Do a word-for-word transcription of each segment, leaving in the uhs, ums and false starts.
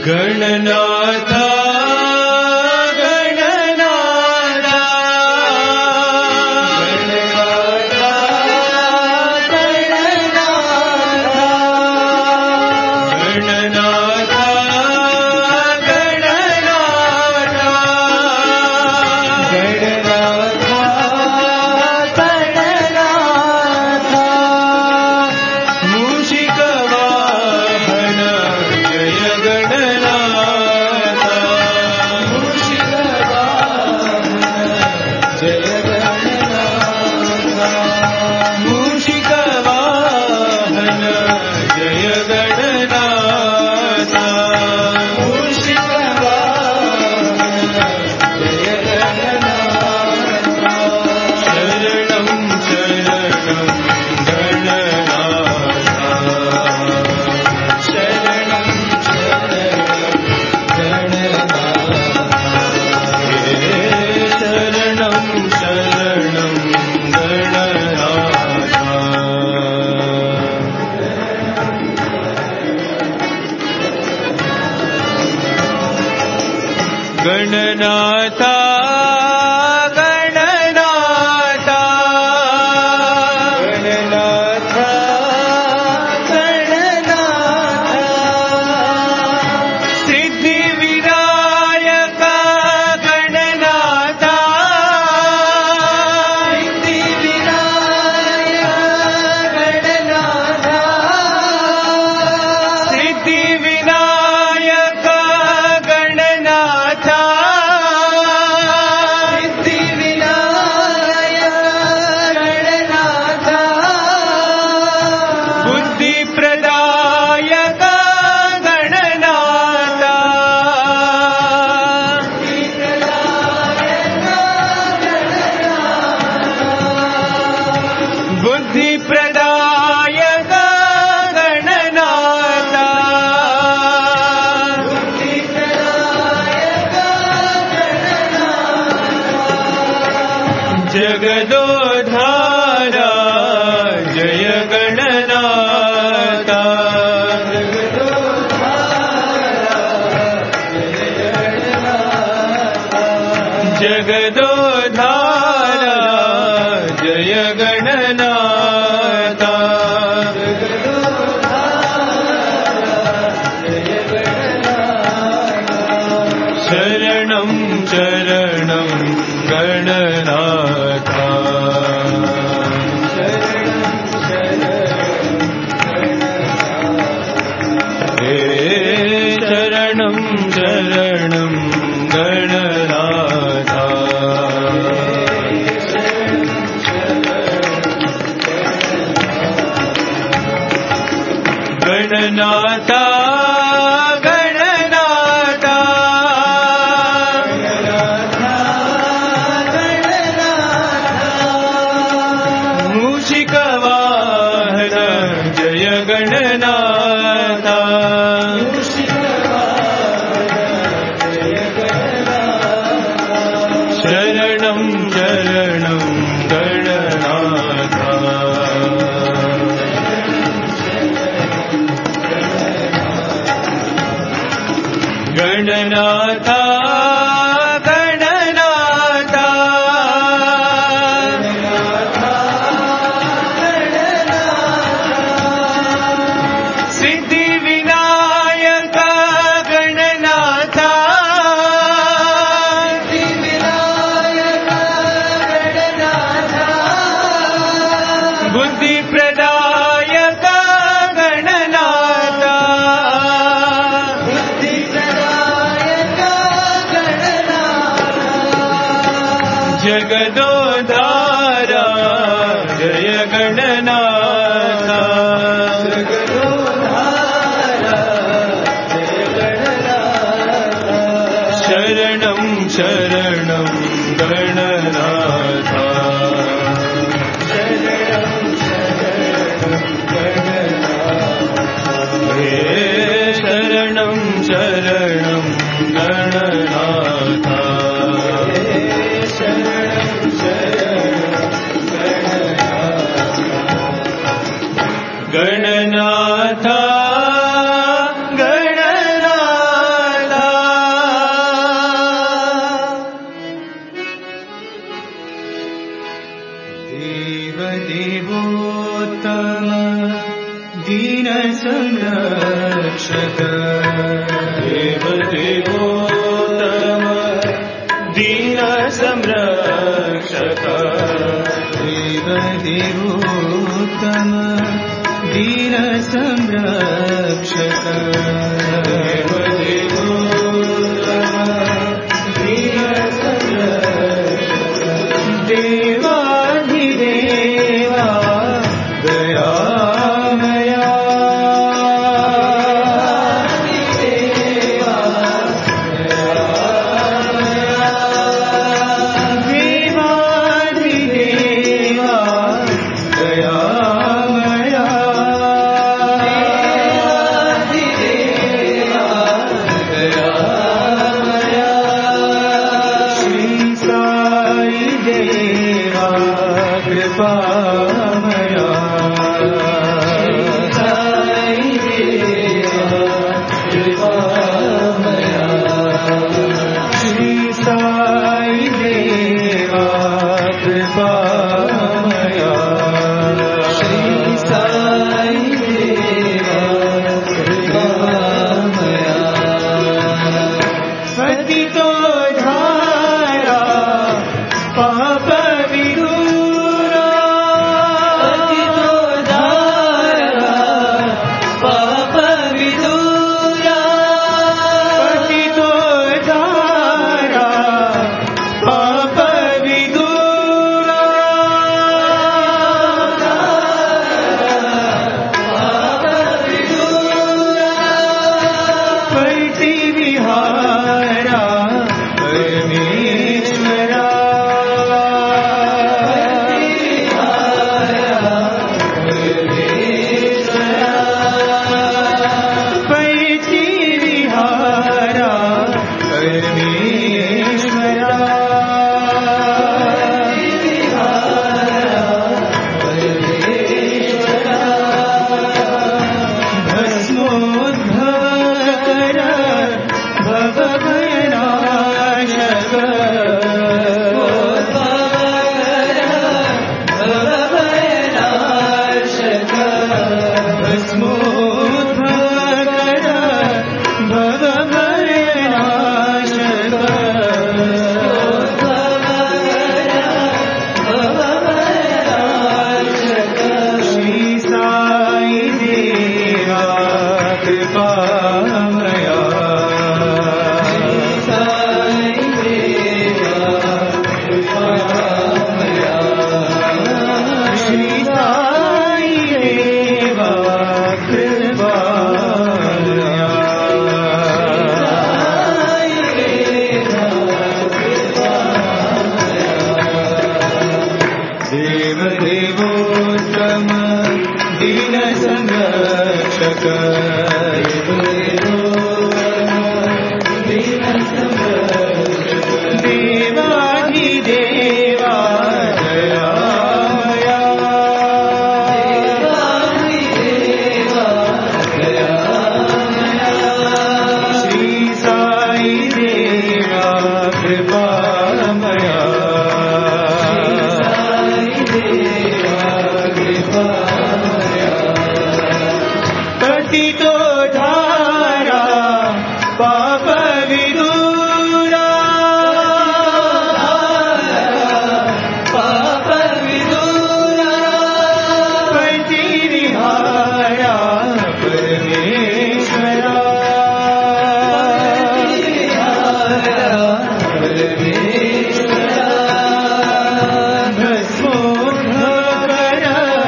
गणनाथ गणनाथ गणनाथ दीन संरक्षक देव देवोत्तम दीन संरक्षक देव देवोत्तम दीन संरक्षक देव देवोत्तम दीन संरक्षक देवाधिदेवा दयामया देवाधिदेवा दयामया श्री साई देवा कृपामया श्री साई देवा कृपामया श्री साई देवा कृपामया पतितो धारा पाप विदूरा पतितो धारा पाप विदूरा पतितो धारा पाप विदूरा पाप विदूरा पैति विहारा परमेश्वरा पैति विहारा परमेश्वरा भस्मोद्भव कर भवभयनाशक भस्मोद्भव कर भवभयनाशक श्री साई देवा कृपामया श्री साई देवा कृपामया देव देवोत्तम दीन संरक्षक देवाधिदेवा दयामया श्री साई देवा कृपामया पतितो धारा पाप विदूरा पाप विदूरा पैति विहारा परमेश्वरा भस्मोद्भव कर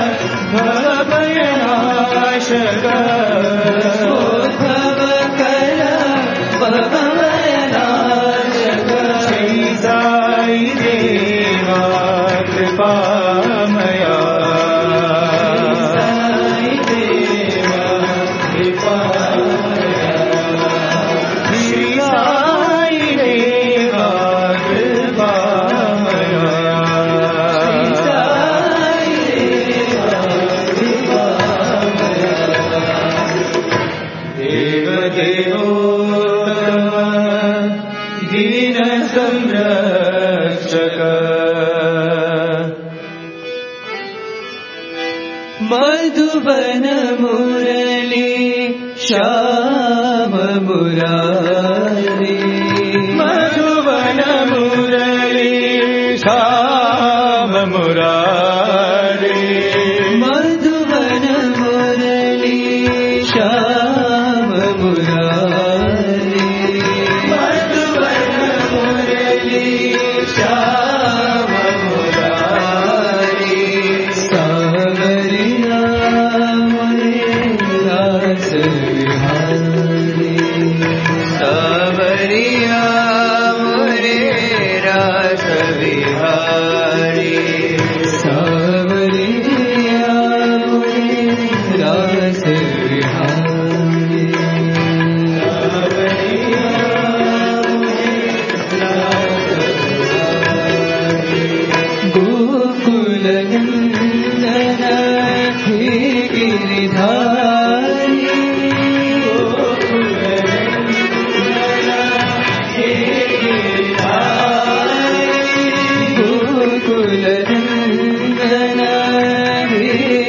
भवभयनाशक श्री साई देवा कृपामया श्री साई देवा कृपामया देव देवोत्तम दीन संरक्षक मधुवन मुर श्याम मुरारी मधुवन मुरली श्याम मुरारी मधुवन मुरली श्याम मुरारी मधुवन मुरली श्याम मुरारी सावरिया मोरे रास विहारी सावरिया मोरे रास विहारी सावरिया मोरे रास विहारी गोकुल नंदन हे गिरिधारी गोकुल नंदन हे गिरिधारी गोकुल नंदन हे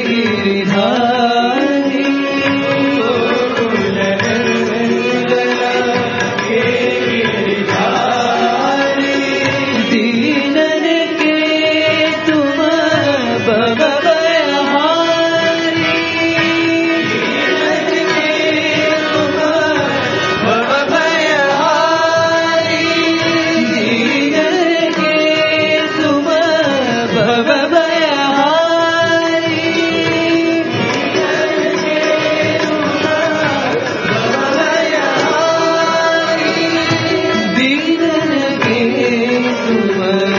गिरिधारी गोकुल नंदन हे गिरिधारी दीनन के तुम भवभयहारी दीनन के तुम भवभयहारी दीनन के तुम भवभयहारी दीनन के तुम भवभयहारी दीनन के तुम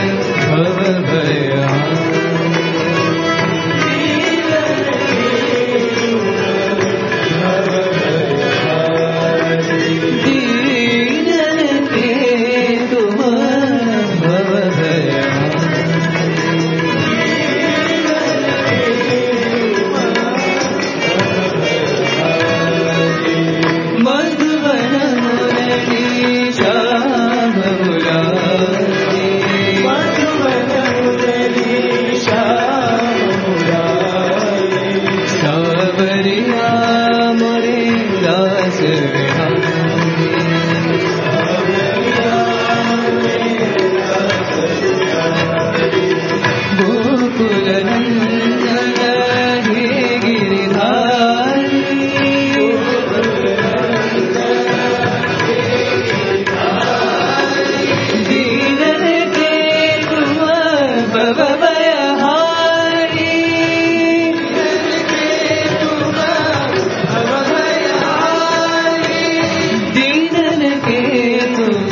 मधुवन मुरली श्याम मुरारी मधुवन मुरली श्याम मुरारी सावरिया मोरे रास विहारी गोकुल नंदन हे गिरिधारी दीनन के तुम भवभयहारी दीनन के तुम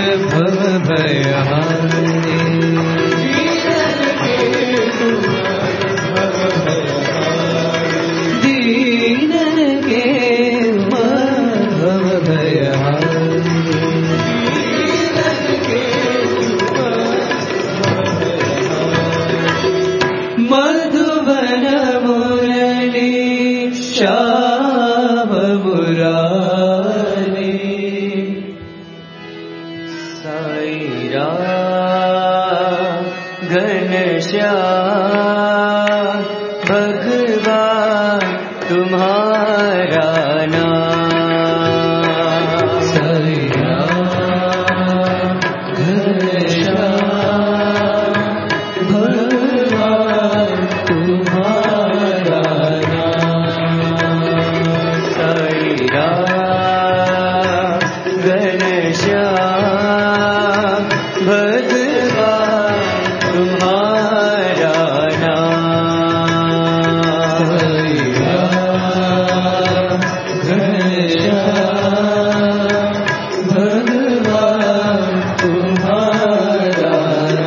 भवभयहारी दीनन के मधुवन मुरली श्याम मुरारी साई राम घनश्याम भगवान तुम्हारा नाम साई राम घनश्याम भगवान तुम्हारा नाम साई राम घनश्याम भगवान तुम्हारा नाम साई राम घनश्याम भगवान तुम्हारा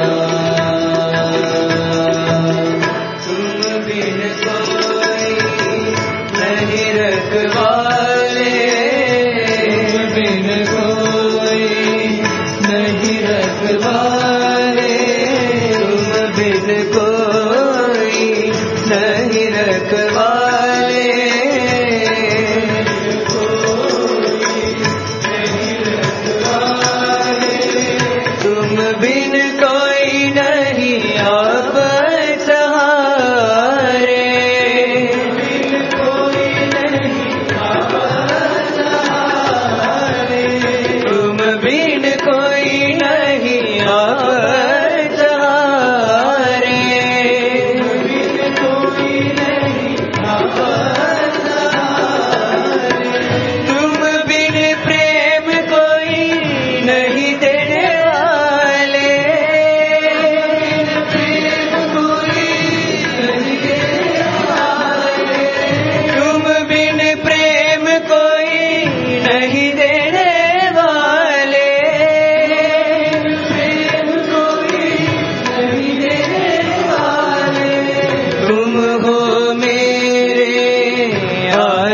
नाम तुम बिन कोई नहीं रखवाले तुम बिन कोई नहीं रखवाले तुम बिन कोई नहीं रखवाले तुम बिन कोई नहीं आप सहारे बिन कोई नहीं आप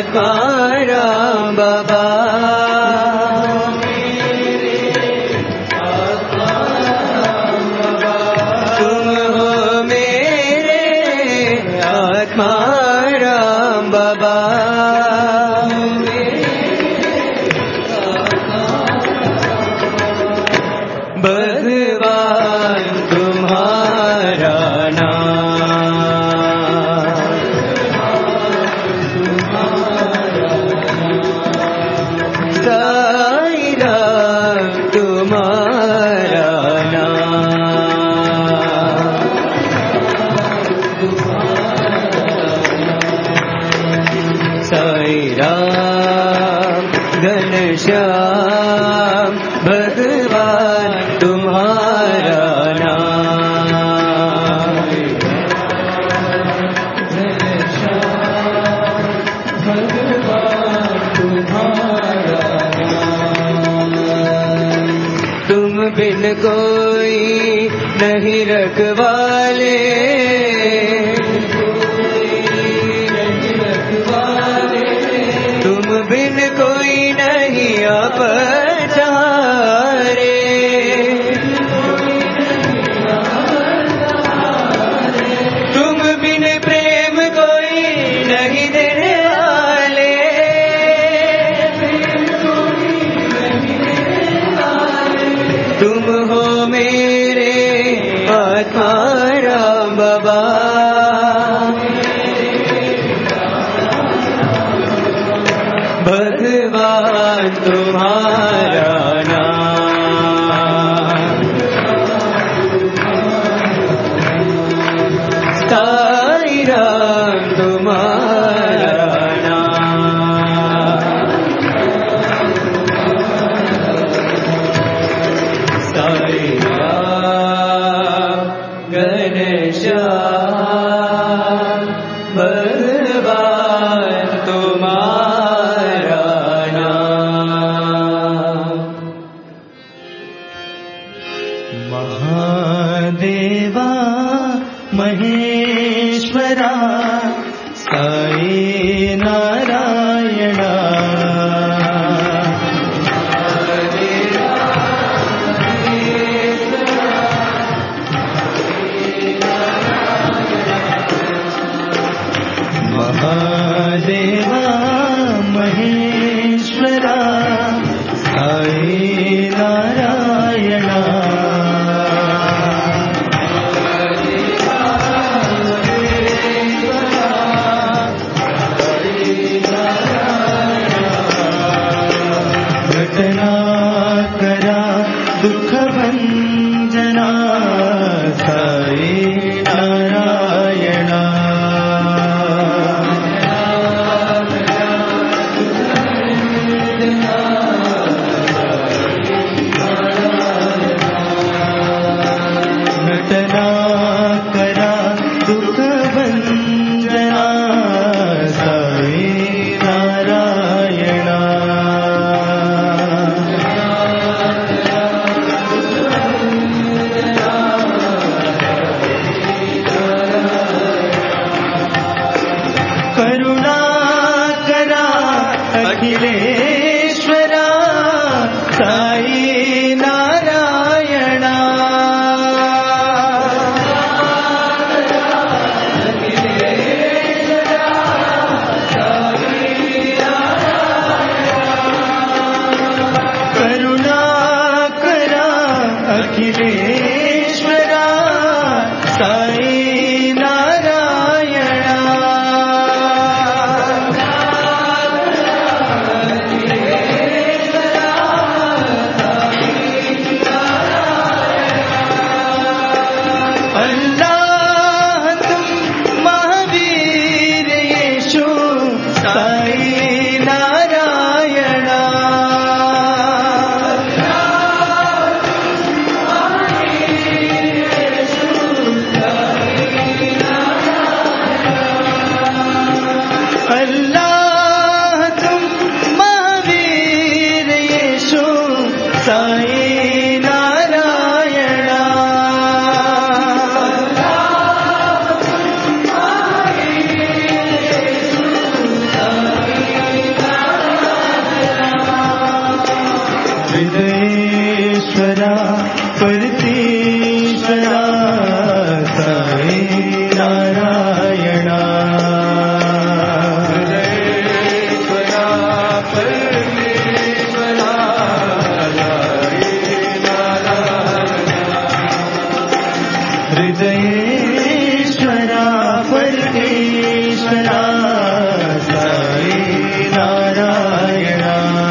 आत्मा राम बाबा तुम हो मेरे आत्मा राम बाबा भगवान तुम्हारा घनश्याम भगवान तुम्हारा नाम भगवान तुम्हारा नाम तुम बिन कोई नहीं रखवाले तुम बिन कोई नहीं अपचारे तुम बिन प्रेम कोई नहीं देने वाले तुम हो मेरे आत्मा राम बाबा भगवान तुम्हारा नाम साई राम तुम्हारा नाम साई राम घनश्याम भगवान तुम्हारा महादेवा महेश्वरा साई नारायणा महादेवा महेश्वरा साई नारायणा घटना करा दुख भंजना साई नारायणा घटना करा दुख भंजना साई नारायणा करुणा करा अखिलेश्वरा साई नारायणा करुणा करा अखिलेश्वरा साई नारायणा परमेश्वरा साई नारायणा हृदयेश्वरा परमेश्वरा साई नारायणा हृदयेश्वरा परमेश्वरा साई नारायणा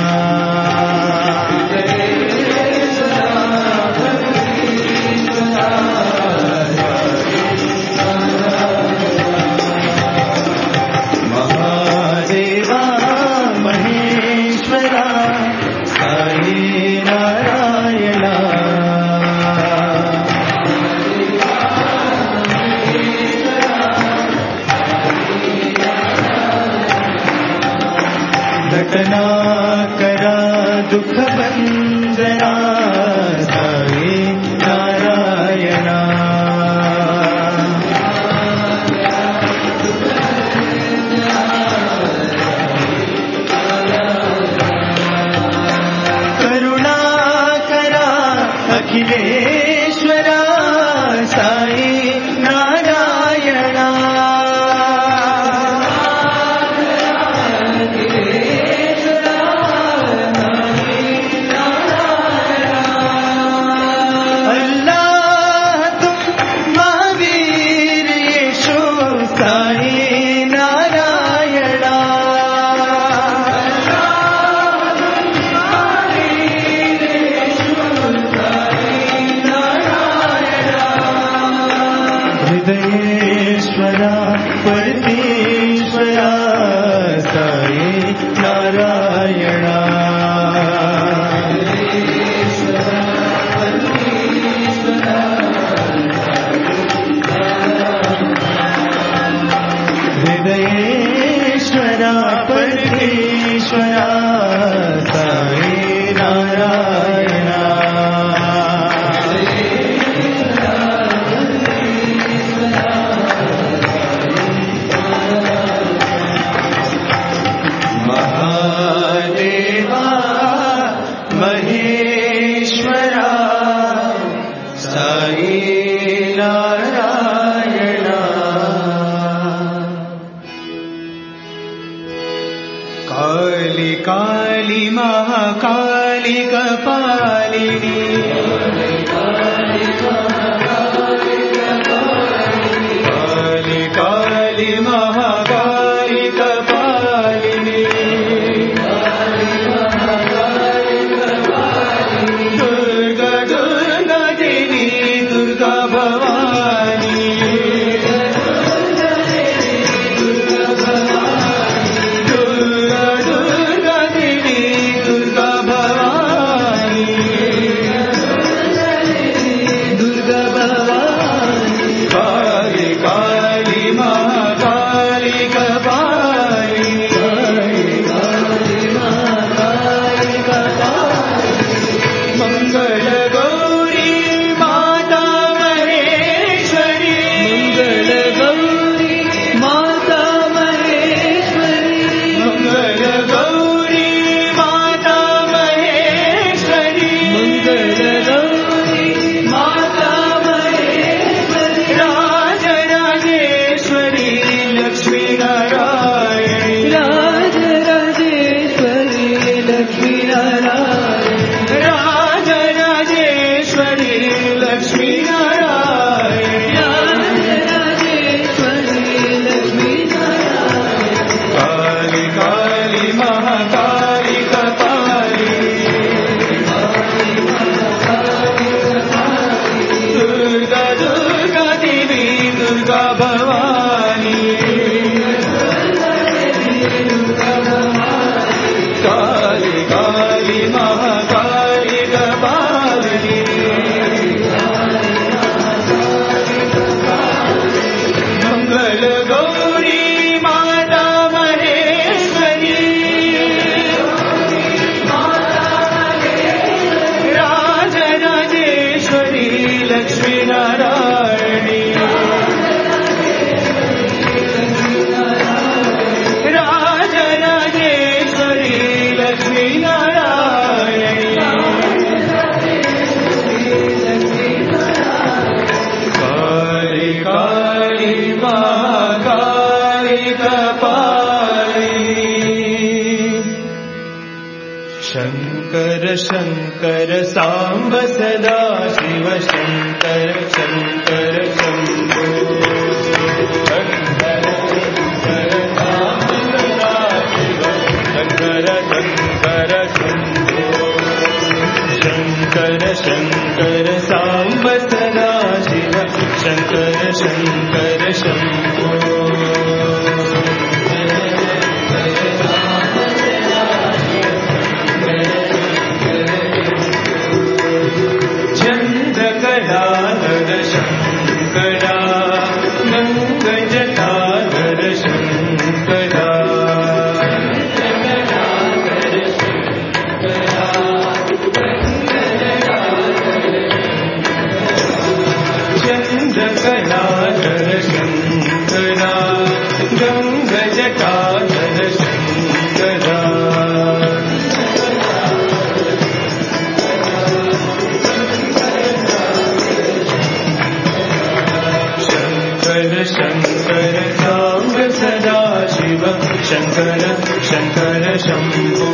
घटना करा दुख बंदना साई नारायणा करुणा करा अखिलेश्वरा साई नारायणा हृदयेश्वरा परमेश्वरा साई नारायणा हृदयेश्वरा परमेश्वरा साई नारायणा महादेवा महेश्वरा साई नारायणा काली काली महाकाली कपालिनी काली काली महाकाली कपालिनी दुर्गा दुर्गा देवी दुर्गा भवानी दुर्गा दुर्गा देवी दुर्गा भवानी शङ्कर शङ्कर साम्ब सदा शिव शङ्कर शङ्कर शम्भो शङ्कर शङ्कर शङ्कर शङ्कर साम्ब सदा शिव शङ्कर शङ्कर शम्भो चन्द्रकलाधर शङ्करा गङ्गजटाधर शङ्करा चन्द्रकलाधर शङ्करा गङ्गजटाधर शङ्करा शङ्कर साम्ब सदा शिव शङ्कर शङ्कर शम्भो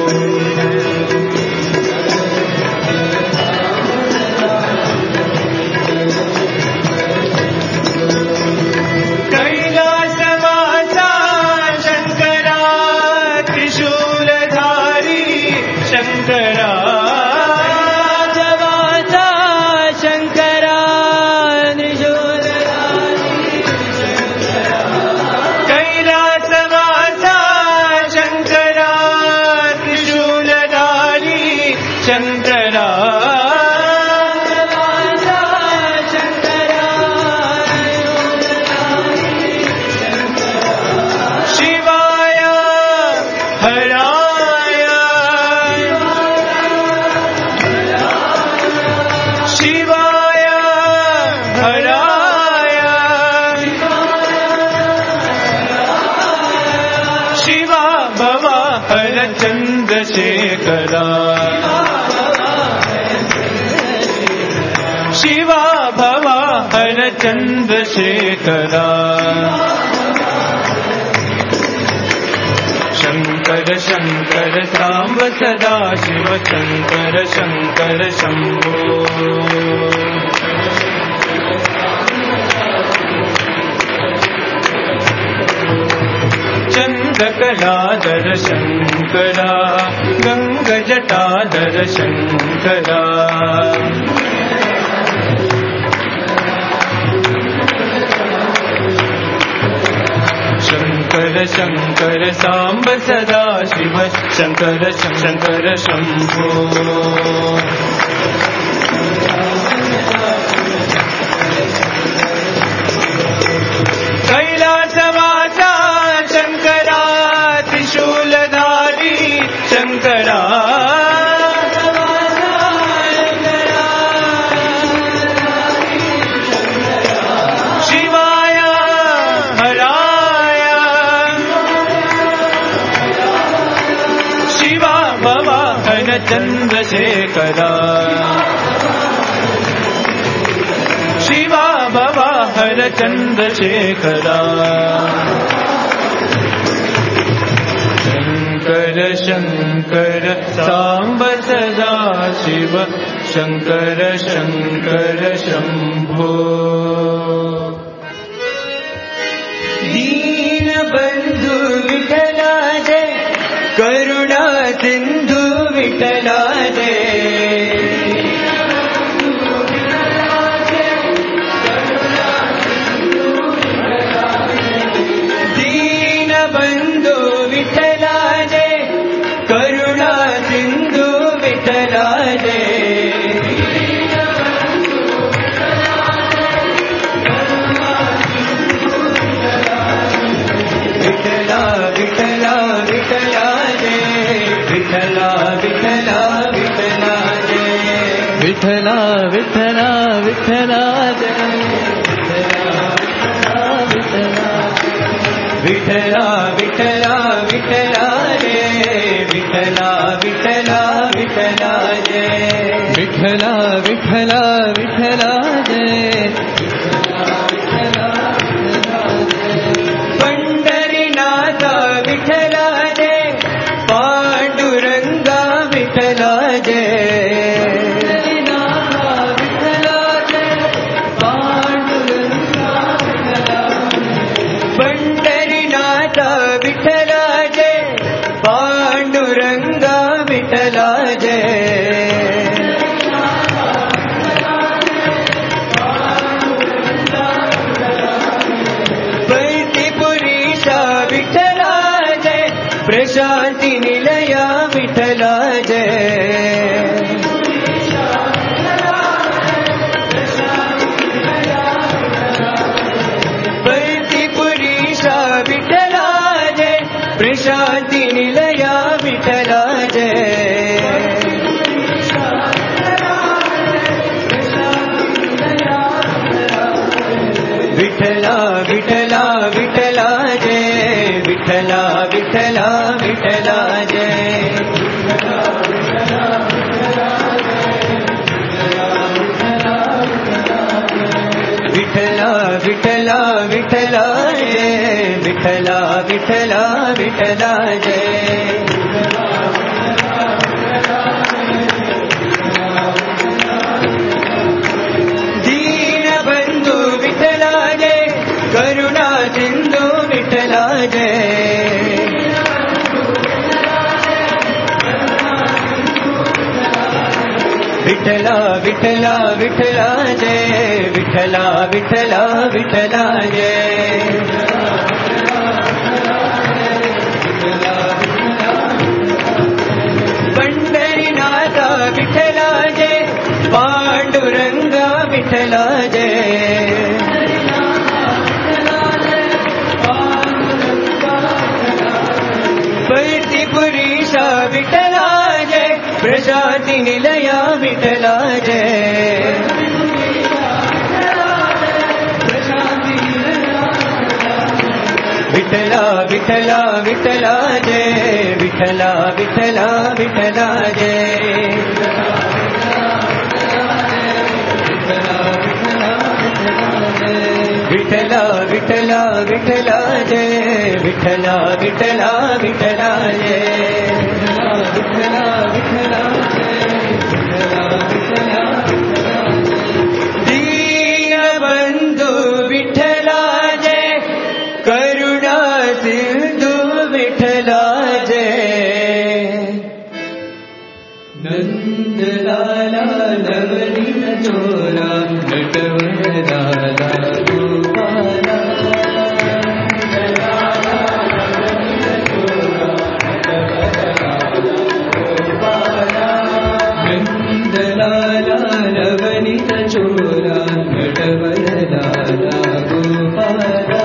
कैलासवासा शङ्करा त्रिशूलधारी शङ्करा शङ्करा शिवाय हराय शिवाय हराय शिवा भवा हर चन्द्रशेखरा शिवा भवा हर चन्द्रशेखरा शङ्कर शङ्कर साम्ब सदा शिव शङ्कर शङ्कर शम्भो चन्द्रकलाधर शङ्करा गङ्गजटाधर शङ्करा शङ्कर शङ्कर साम्ब सदा शिव शङ्कर शङ्कर शम्भो कैलासवासा शङ्करा त्रिशूलधारी शङ्करा शिवाय हराय शिवा भवा हर चन्द्रशेखरा शिवा भवा हर चन्द्रशेखरा शङ्कर शङ्कर साम्ब सदा शिव शङ्कर शङ्कर शम्भो दीनबन्धु विठला जय करुणा सिन्धु विठला जय दीनबन्धु विठला जय करुणा सिन्धु विठला जय विठला विठला विठला जय विठला विठला विठला जय विठला विठला विठला जय विठला विठला विठला जय विठला विठला विठला जय विठला विठला विठला जय पंढरीनाथ विठला जय पांडुरंगा विठ्ठल जय पंढरीनाथ विठ्ठल जय पांडुरंगा विठ्ठल जय पैतीपुरीशा विठ्ठल जय प्रशांती निलया विठ्ठल जय प्रशांती निलया विठ्ठल जय विठ्ठला विठ्ठला विठ्ठला जय विठ्ठला विठ्ठला विठ्ठला जय विठ्ठला विठ्ठला विठ्ठला जय विठ्ठला विठ्ठला विठ्ठला जय दीनबंधु विठ्ठला जय करुणा सिंधु विठ्ठला जय विठ्ठला विठ्ठला विठ्ठला जय विठ्ठला विठ्ठला विठ्ठला जय पंढरीनाथ विठ्ठल जय पांडुरंग विठ्ठल जय पैतीपुरीशा विठ्ठल जय प्रशांती निलया विठ्ठल जय विठ्ठला विठ्ठला विठ्ठला जय विठ्ठला विठ्ठला विठ्ठला जय विठ्ठला विठ्ठला विठ्ठला जय विठ्ठला विठ्ठला विठ्ठला जय विठ्ठला विठ्ठला दीनबंधु विठ्ठला जय करुणा सिंधु विठ्ठला जय नंदलाला नवनीत चोरा नटवरलाला गोपाला नंदलाला नवनीत चोरा नटवरलाला गोपाला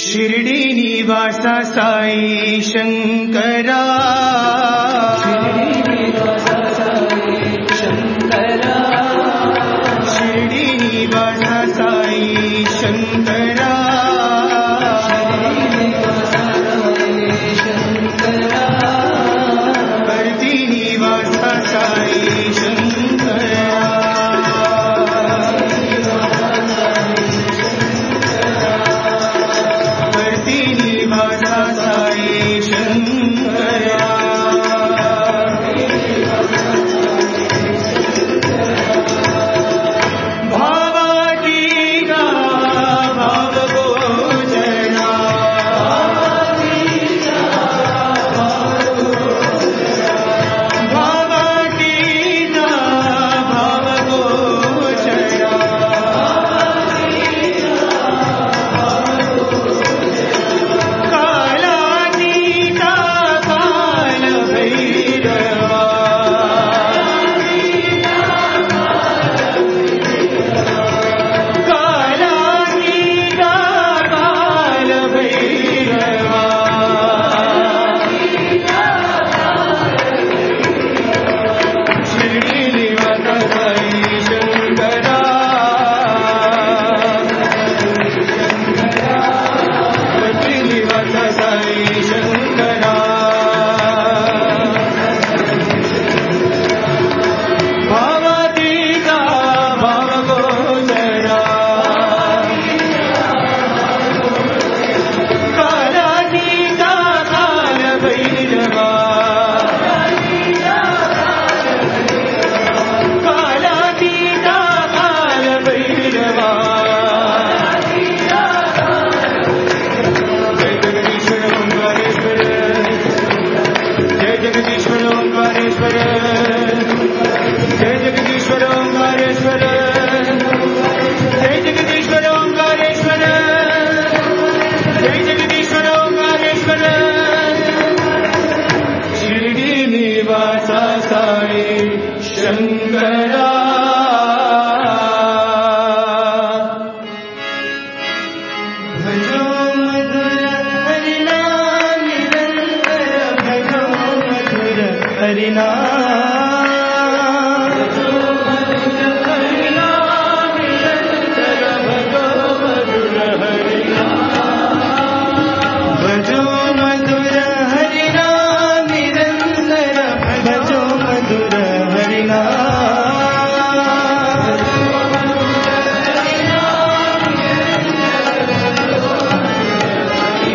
शिरडी निवासा साई शंकरा शिरडी निवासा साई शंकरा शिरडी निवासा साई शंकरा शिरडी निवासा साई शंकरा भरती निवासा साई शंकरा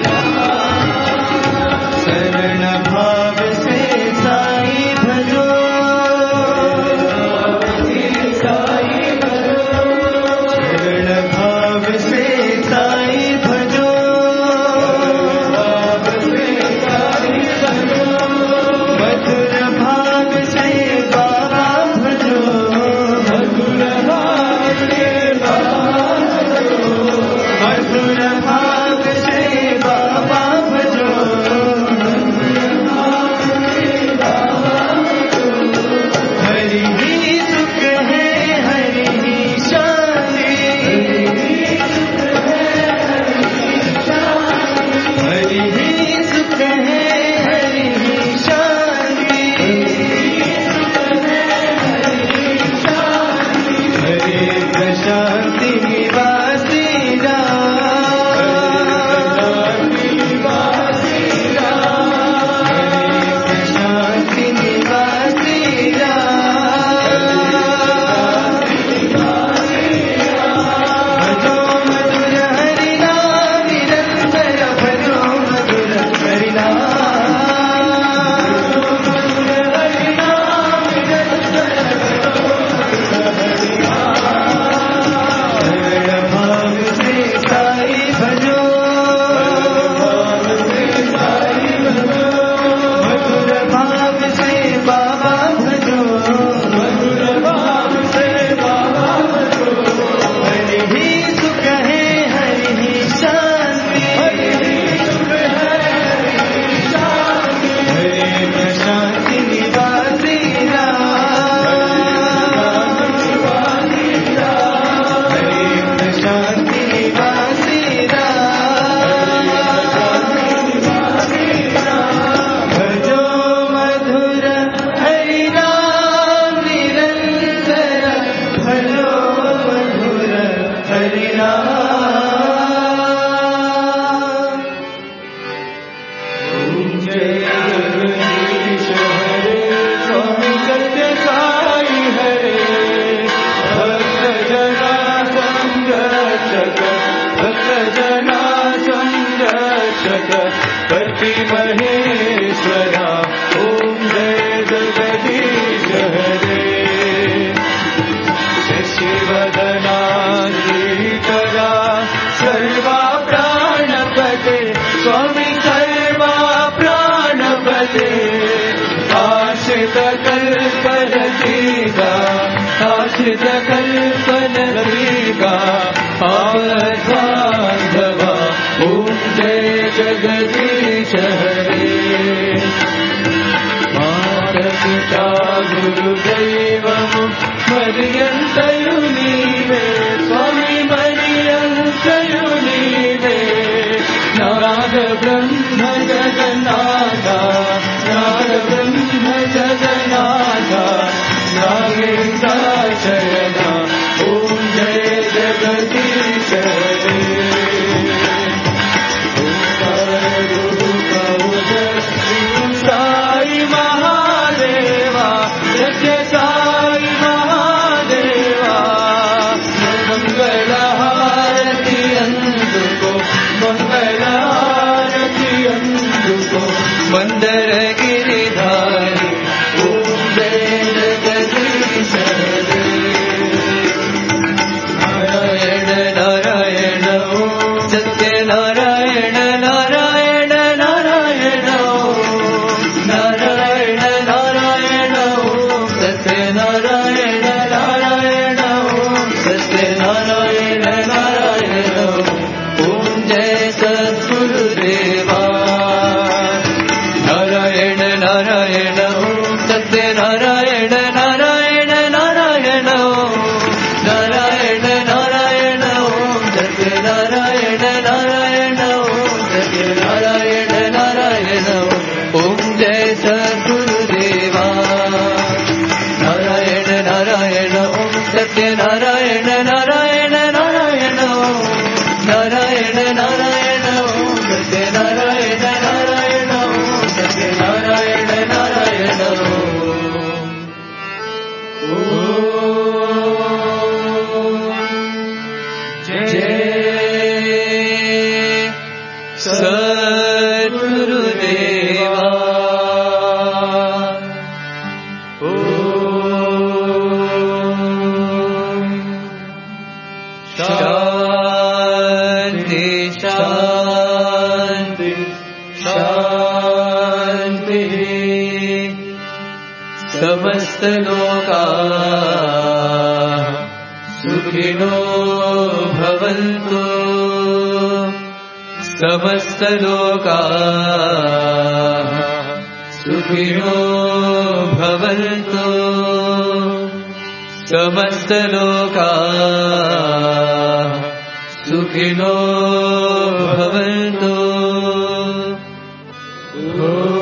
भाव से साई भजो जगत्पति महेश्वरा ओम जय जगदीश हरे शशिवदना श्रीकरा सर्वा प्राणपते स्वामी सर्वा प्राणपते आश्रित कल्पलतिका आश्रित कल्पलतिका आवद्बान्धवा ओम जय जगदीश हरे माता गुरुदैवं मर्यन्तयु नीवे स्वामी मर्यन्तयु नीवे नाद ब्रह्म जगन्नाथा नाद ब्रह्म जगन्नाथा नागेन्द्र शरणा ओम जय जगदीश हरे साई महादेवा सत्य साई महादेवा मंगल हारति अंदुको मंगल हारति अंदुको मंदर गिरिधारी ओम जय जगदीश हरे नारायण नारायण ओम सत्य नारायण नारायण नारायण नारायण नारायण ओम सत्य नारायण नारायण ओम सत्य नारायण नारायण ओम जय सद्गुरुदेवा नारायण नारायण ओम सत्य नारायण नारायण नारायण नारायण नारायण ओम सत्य नारायण नारायण ओम सत्य नारायण नारायण ओम जय सद्गुरुदेवा नारायण नारायण ओम सत्य नारायण नारायण नारायण नारायण नारायण ओम सत्य नारायण नारायण ओम सत्य नारायण नारायण जय सद्गुरुदेवा शांति शांति शांति समस्त लोका सुखिनो भवन्तु समस्त लोका सुखिनो भवन्तु समस्त लोका सुखिनो भवन्तु।